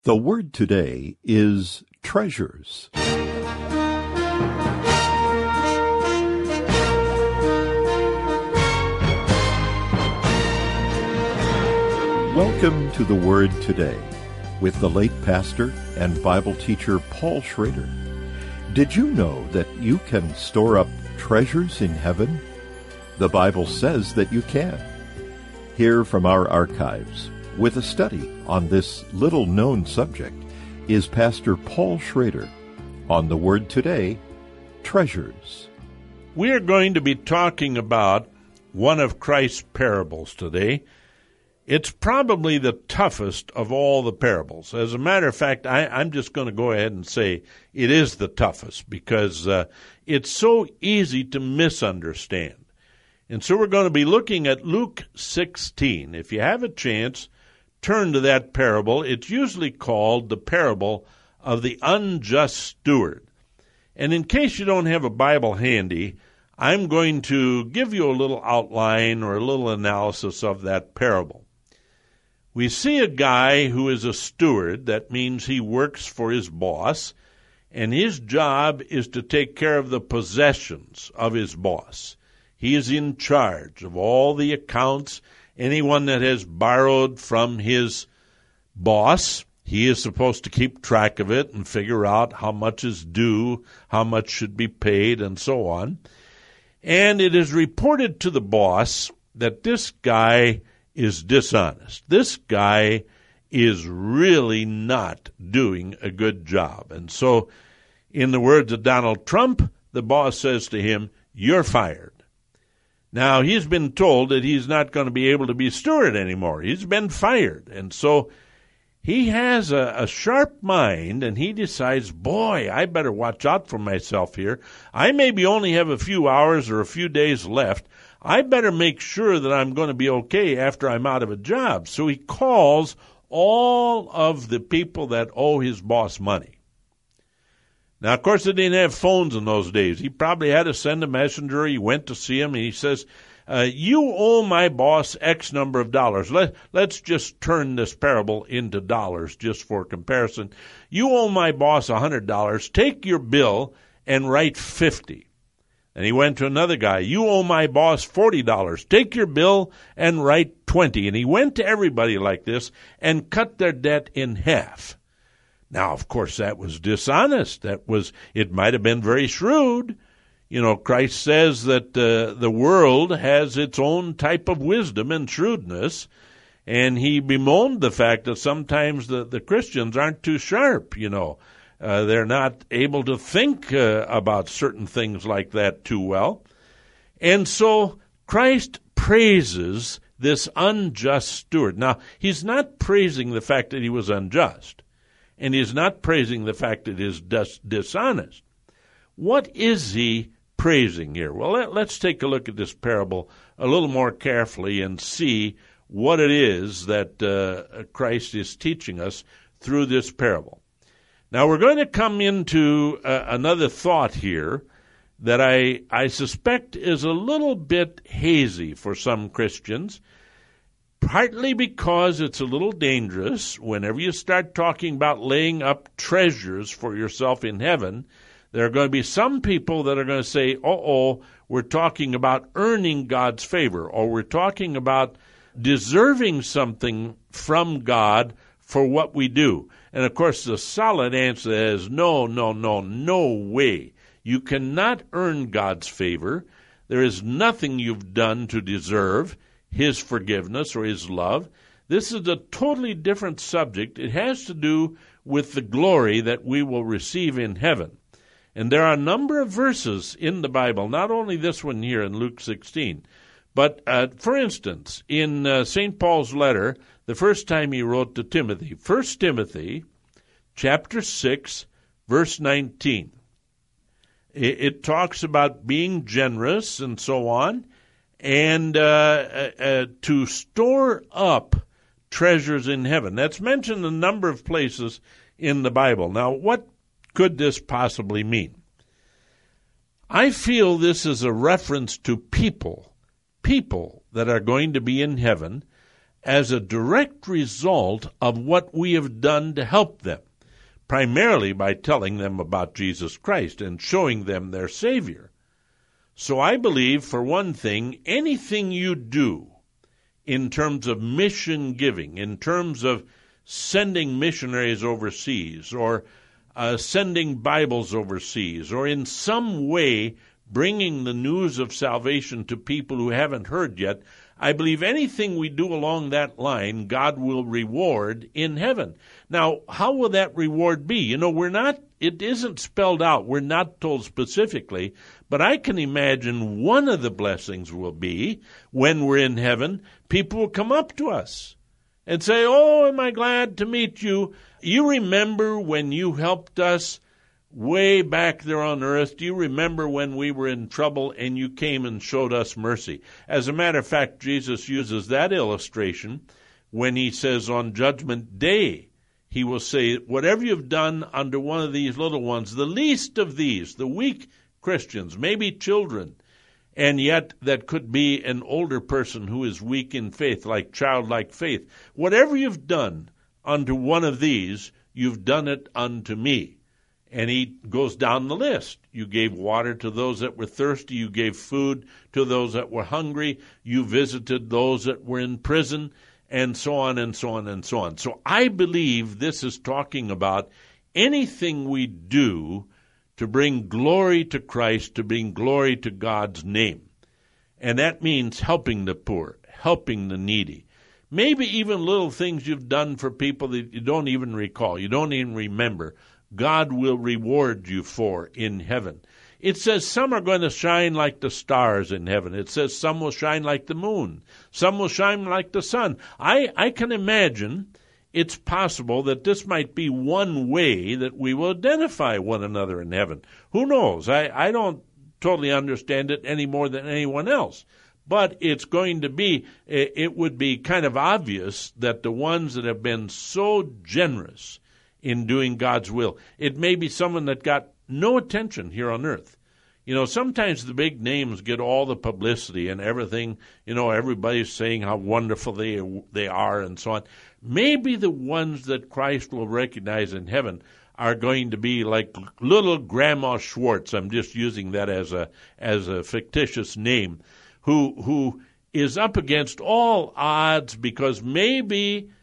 The word today is treasures. Welcome to the Word Today with the late pastor and Bible teacher Paul Schrader. Did you know that you can store up treasures in heaven? The Bible says that you can. Hear from our archives with a study on this little-known subject is Pastor Paul Schrader on the Word Today, Treasures. We are going to be talking about one of Christ's parables today. It's probably the toughest of all the parables. As a matter of fact, I'm just going to go ahead and say it is the toughest because it's so easy to misunderstand. And so we're going to be looking at Luke 16. If you have a chance, turn to that parable. It's usually called the parable of the unjust steward. And in case you don't have a Bible handy, I'm going to give you a little outline or a little analysis of that parable. We see a guy who is a steward. That means he works for his boss, and his job is to take care of the possessions of his boss. He is in charge of all the accounts. Anyone that has borrowed from his boss, he is supposed to keep track of it and figure out how much is due, how much should be paid, and so on. And it is reported to the boss that this guy is dishonest. This guy is really not doing a good job. And so, in the words of Donald Trump, the boss says to him, "You're fired." Now, he's been told that he's not going to be able to be steward anymore. He's been fired. And so he has a sharp mind, and he decides, boy, I better watch out for myself here. I maybe only have a few hours or a few days left. I better make sure that I'm going to be okay after I'm out of a job. So he calls all of the people that owe his boss money. Now, of course, they didn't have phones in those days. He probably had to send a messenger. He went to see him, and he says, you owe my boss X number of dollars. Let's just turn this parable into dollars just for comparison. You owe my boss $100. Take your bill and write 50. And he went to another guy. You owe my boss $40. Take your bill and write 20. And he went to everybody like this and cut their debt in half. Now, of course, that was dishonest. It might have been very shrewd. You know, Christ says that the world has its own type of wisdom and shrewdness, and he bemoaned the fact that sometimes the Christians aren't too sharp, you know. They're not able to think about certain things like that too well. And so Christ praises this unjust steward. Now, he's not praising the fact that he was unjust. And he's not praising the fact that he's dishonest. What is he praising here? Well, let's take a look at this parable a little more carefully and see what it is that Christ is teaching us through this parable. Now, we're going to come into another thought here that I suspect is a little bit hazy for some Christians, partly because it's a little dangerous. Whenever you start talking about laying up treasures for yourself in heaven, there are going to be some people that are going to say, we're talking about earning God's favor, or we're talking about deserving something from God for what we do. And, of course, the solid answer is no way. You cannot earn God's favor. There is nothing you've done to deserve His forgiveness or His love. This is a totally different subject. It has to do with the glory that we will receive in heaven. And there are a number of verses in the Bible, not only this one here in Luke 16, but for instance, in St. Paul's letter, the first time he wrote to Timothy, 1 Timothy chapter 6, verse 19. It talks about being generous and so on, and to store up treasures in heaven. That's mentioned a number of places in the Bible. Now, what could this possibly mean? I feel this is a reference to people that are going to be in heaven, as a direct result of what we have done to help them, primarily by telling them about Jesus Christ and showing them their Savior. So I believe, for one thing, anything you do in terms of mission giving, in terms of sending missionaries overseas, or sending Bibles overseas, or in some way bringing the news of salvation to people who haven't heard yet, I believe anything we do along that line, God will reward in heaven. Now, how will that reward be? You know, it isn't spelled out. We're not told specifically, but I can imagine one of the blessings will be when we're in heaven, people will come up to us and say, "Oh, am I glad to meet you. You remember when you helped us way back there on earth? Do you remember when we were in trouble and you came and showed us mercy?" As a matter of fact, Jesus uses that illustration when he says on Judgment Day, he will say, "Whatever you've done under one of these little ones, the least of these, the weak Christians, maybe children, and yet that could be an older person who is weak in faith, like childlike faith. Whatever you've done unto one of these, you've done it unto me." And he goes down the list. You gave water to those that were thirsty. You gave food to those that were hungry. You visited those that were in prison, and so on and so on and so on. So I believe this is talking about anything we do to bring glory to Christ, to bring glory to God's name. And that means helping the poor, helping the needy. Maybe even little things you've done for people that you don't even recall, you don't even remember, God will reward you for in heaven. It says some are going to shine like the stars in heaven. It says some will shine like the moon. Some will shine like the sun. I can imagine it's possible that this might be one way that we will identify one another in heaven. Who knows? I don't totally understand it any more than anyone else. But it's going to be, it would be kind of obvious that the ones that have been so generous in doing God's will, it may be someone that got no attention here on earth. You know, sometimes the big names get all the publicity and everything. You know, everybody's saying how wonderful they are and so on. Maybe the ones that Christ will recognize in heaven are going to be like little Grandma Schwartz. I'm just using that as a fictitious name, who is up against all odds because maybe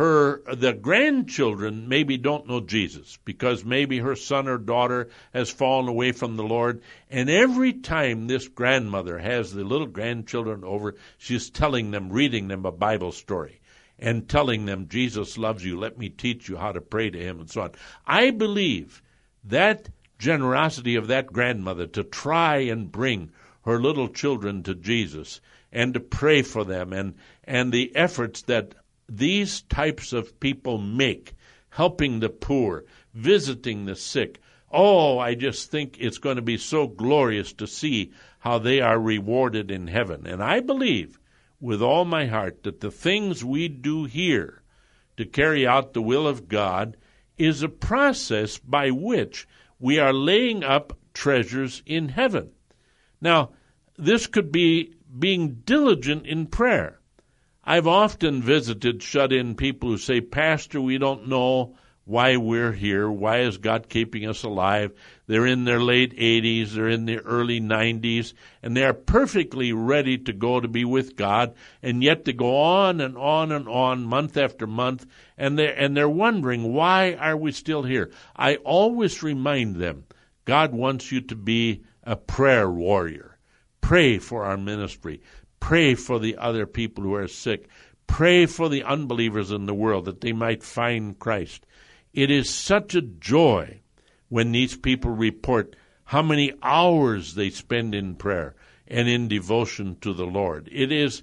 the grandchildren maybe don't know Jesus, because maybe her son or daughter has fallen away from the Lord. And every time this grandmother has the little grandchildren over, she's telling them, reading them a Bible story and telling them, "Jesus loves you. Let me teach you how to pray to him," and so on. I believe that generosity of that grandmother to try and bring her little children to Jesus and to pray for them, and the efforts that these types of people make, helping the poor, visiting the sick. Oh, I just think it's going to be so glorious to see how they are rewarded in heaven. And I believe with all my heart that the things we do here to carry out the will of God is a process by which we are laying up treasures in heaven. Now, this could be being diligent in prayer. I've often visited shut-in people who say, "Pastor, we don't know why we're here. Why is God keeping us alive?" They're in their late 80s, they're in their early 90s, and they're perfectly ready to go to be with God, and yet they go on and on and on, month after month, and they're wondering, why are we still here? I always remind them, God wants you to be a prayer warrior. Pray for our ministry. Pray for the other people who are sick. Pray for the unbelievers in the world that they might find Christ. It is such a joy when these people report how many hours they spend in prayer and in devotion to the Lord. It is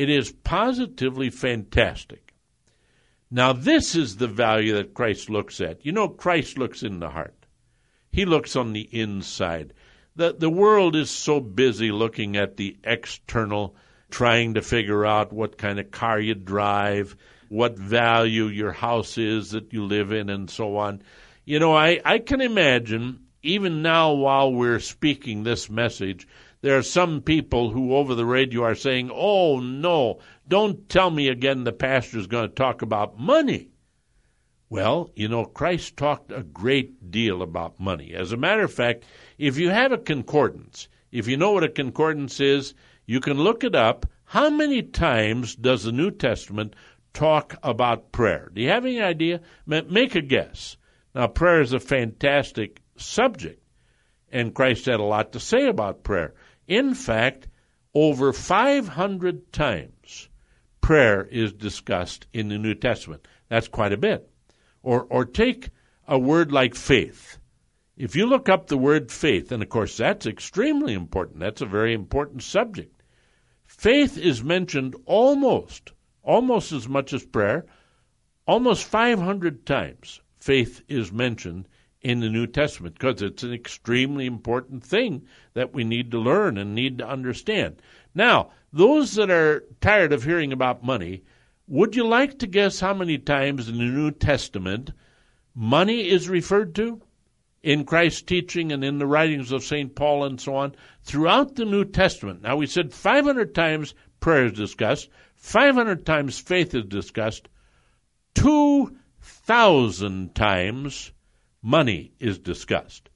positively fantastic. Now, this is the value that Christ looks at. You know, Christ looks in the heart. He looks on the inside. The world is so busy looking at the external, trying to figure out what kind of car you drive, what value your house is that you live in, and so on. You know, I can imagine, even now while we're speaking this message, there are some people who over the radio are saying, "Oh, no, don't tell me again the pastor's going to talk about money. Well, Christ talked a great deal about money. As a matter of fact, if you have a concordance, if you know what a concordance is, you can look it up. How many times does the New Testament talk about prayer? Do you have any idea? Make a guess. Now, prayer is a fantastic subject, and Christ had a lot to say about prayer. In fact, over 500 times prayer is discussed in the New Testament. That's quite a bit. Or take a word like faith. If you look up the word faith, and of course that's extremely important, that's a very important subject. Faith is mentioned almost as much as prayer, almost 500 times faith is mentioned in the New Testament because it's an extremely important thing that we need to learn and need to understand. Now, those that are tired of hearing about money, would you like to guess how many times in the New Testament money is referred to in Christ's teaching and in the writings of St. Paul and so on? Throughout the New Testament. Now, we said 500 times prayer is discussed, 500 times faith is discussed, 2,000 times money is discussed.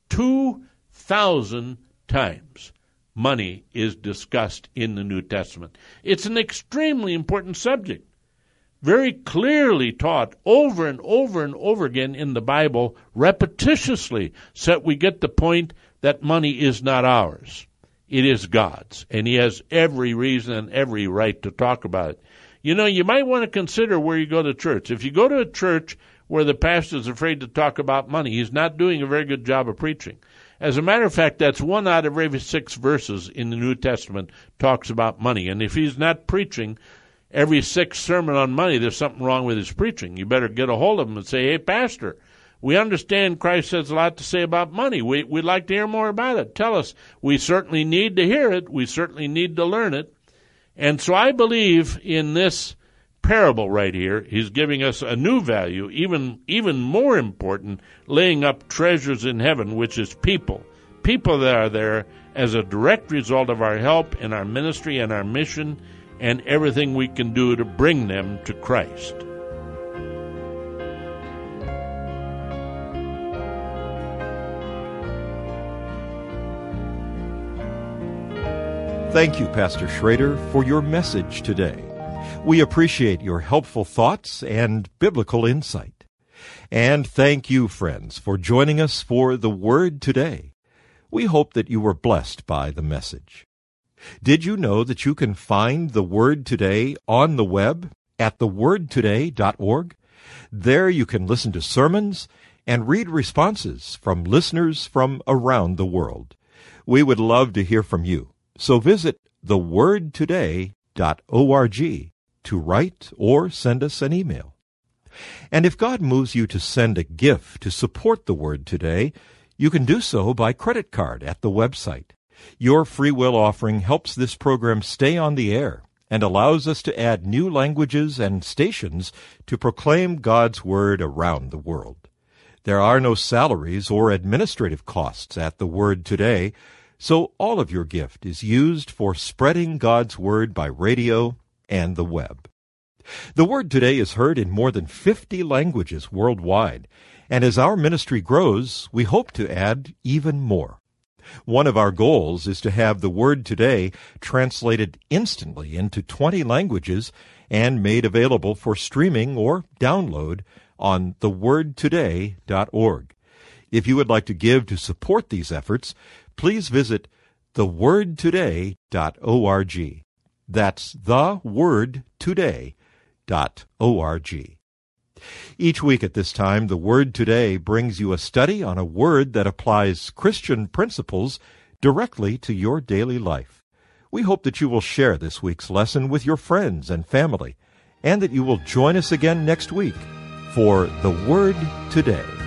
2,000 times money is discussed in the New Testament. It's an extremely important subject, very clearly taught over and over and over again in the Bible, repetitiously, so that we get the point that money is not ours. It is God's, and He has every reason and every right to talk about it. You might want to consider where you go to church. If you go to a church where the pastor is afraid to talk about money, he's not doing a very good job of preaching. As a matter of fact, that's 1 out of every 6 verses in the New Testament talks about money. And if he's not preaching every 6th sermon on money, there's something wrong with his preaching. You better get a hold of him and say, hey, pastor, we understand Christ has a lot to say about money. We'd like to hear more about it. Tell us. We certainly need to hear it. We certainly need to learn it. And so I believe in this parable right here, he's giving us a new value, even more important, laying up treasures in heaven, which is people that are there as a direct result of our help and our ministry and our mission and everything we can do to bring them to Christ. Thank you, Pastor Schrader, for your message today. We appreciate your helpful thoughts and biblical insight. And thank you, friends, for joining us for The Word Today. We hope that you were blessed by the message. Did you know that you can find The Word Today on the web at thewordtoday.org? There you can listen to sermons and read responses from listeners from around the world. We would love to hear from you. So visit thewordtoday.org to write or send us an email. And if God moves you to send a gift to support the Word Today, you can do so by credit card at the website. Your free will offering helps this program stay on the air and allows us to add new languages and stations to proclaim God's Word around the world. There are no salaries or administrative costs at the Word Today, so all of your gift is used for spreading God's Word by radio and the web. The Word Today is heard in more than 50 languages worldwide, and as our ministry grows, we hope to add even more. One of our goals is to have the Word Today translated instantly into 20 languages and made available for streaming or download on thewordtoday.org. If you would like to give to support these efforts, please visit thewordtoday.org. That's thewordtoday.org. Each week at this time, The Word Today brings you a study on a word that applies Christian principles directly to your daily life. We hope that you will share this week's lesson with your friends and family, and that you will join us again next week for The Word Today.